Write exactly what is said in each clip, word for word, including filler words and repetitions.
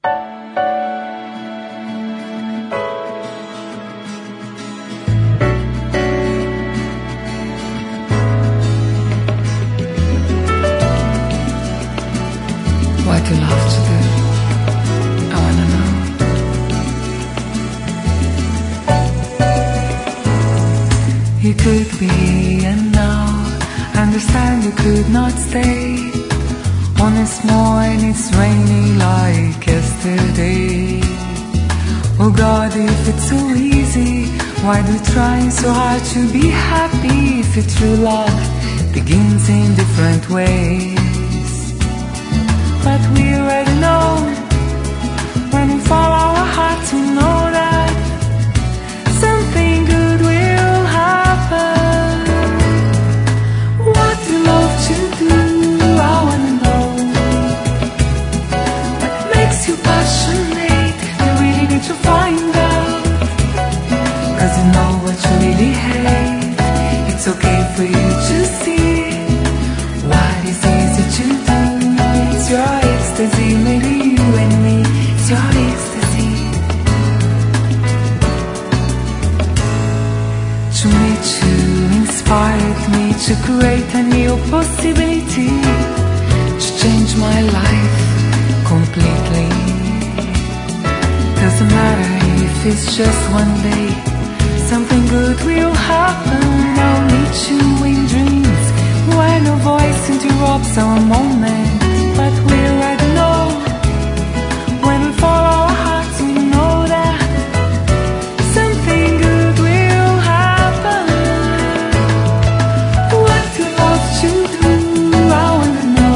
What you love to do, I wanna know. You could be here now, understand you could not stay. On this morning it's rainy like yesterday. Oh God, if it's so easy, why do try so hard to be happy? If your true love begins in different ways. But we already know, when we follow our hearts we know that something good will happen. What do you love to do, I wanna know. What makes you passionate, you really need to find out. Cause you know what you really hate, it's okay for you to see. What is easy to do, it's your ecstasy, maybe you and me, it's your ecstasy. To meet you inspired me to create a new possibility, to change my life completely. Doesn't matter if it's just one day, something good will happen. I'll meet you in dreams, where no voice interrupts our moment. But we already know, when we follow our hearts we know that something good will happen. What do you love to do, I wanna know.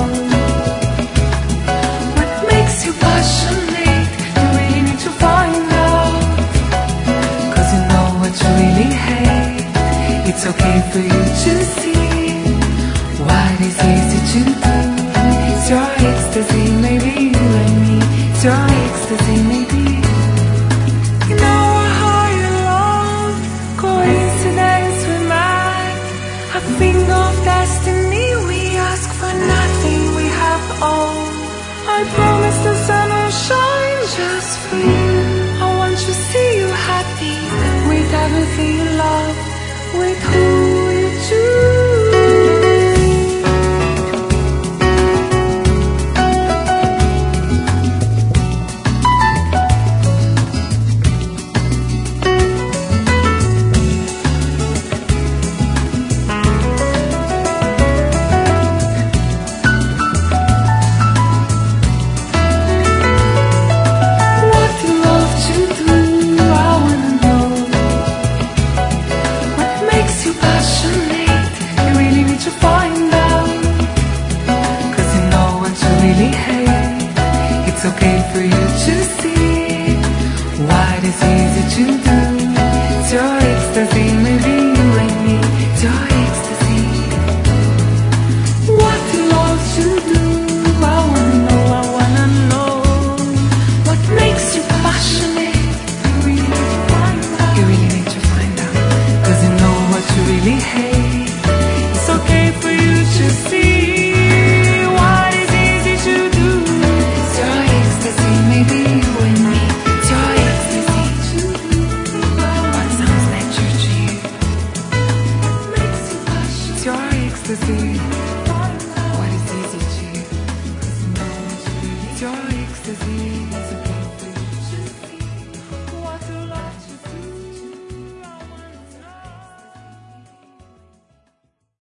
What makes you passionate, you really need to find out. Cause you know what you really hate, it's okay for you to see. What is easy to do, it's your ecstasy, maybe you and me, it's your ecstasy, maybe. You know how you love, coincidence we met, a thing of destiny, we ask for nothing, we have all. I promise the sun will shine just for you. I want to see you happy, with everything you love, with who you choose. It's okay for you